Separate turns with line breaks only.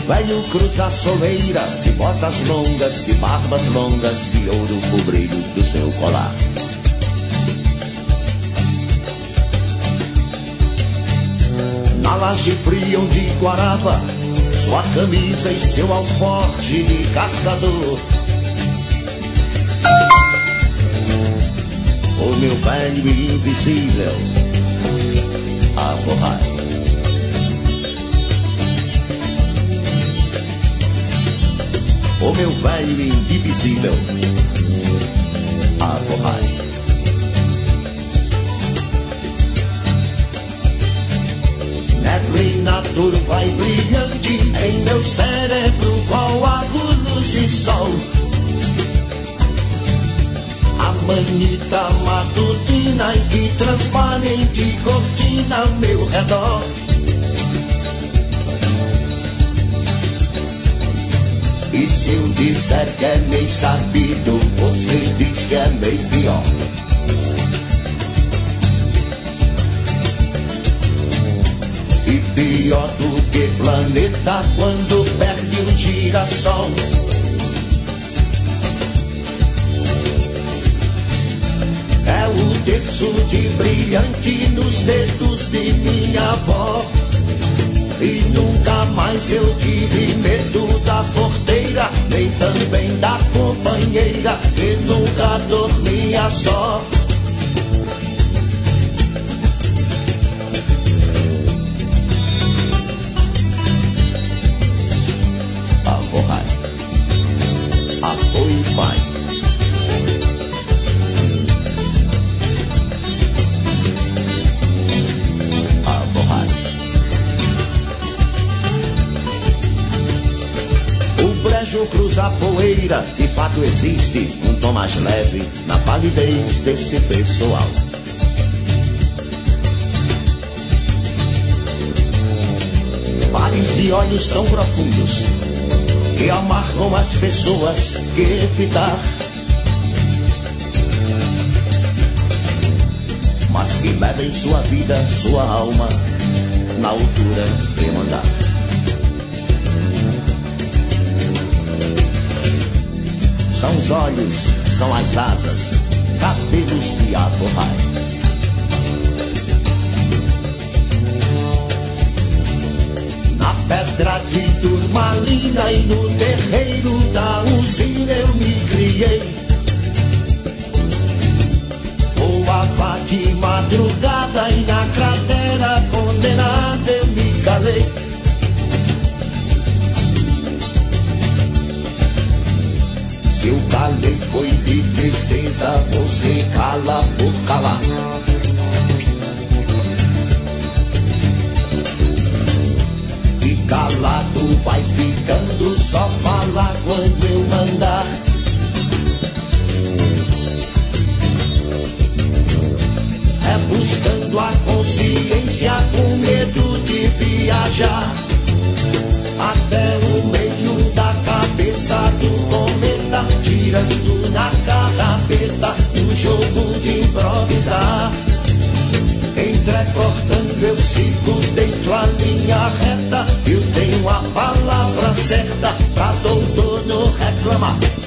velho cruza a soleira, de botas longas, de barbas longas, de ouro o brilho do seu colar. Na laje fria onde guarava sua camisa e seu alforje de caçador, o meu velho invisível a forrar. O meu velho indivisível a forrar. Neblina turva e brilhante em meu cérebro, qual a luz de sol. A manita matutina e que transparente cortina ao meu redor. E se eu disser que é meio sabido, você diz que é meio pior. E pior do que planeta quando perde um girassol. É o terço de brilhante nos dedos de minha avó. E nunca mais eu tive medo da porteira, nem também da companheira, que nunca dormia só. A forrar, a foi pai. Cruza a poeira, de fato existe um tom mais leve na palidez desse pessoal. Mares de olhos tão profundos que amargam as pessoas que evitar, mas que medem sua vida, sua alma na altura de mandar. São os olhos, são as asas, cabelos de aforrai. Na pedra de turmalina e no terreiro da usina eu me criei. Voava de madrugada e na cratera condenada eu me calei. Se eu calei foi de tristeza, você cala por calar. E calado vai ficando, só falar quando eu mandar. É buscando a consciência com medo de viajar até o meio da cabeça do cometa, girando na carrapeta, no jogo de improvisar. Entrecortando eu sigo dentro a linha reta, eu tenho a palavra certa pra doutor não reclamar.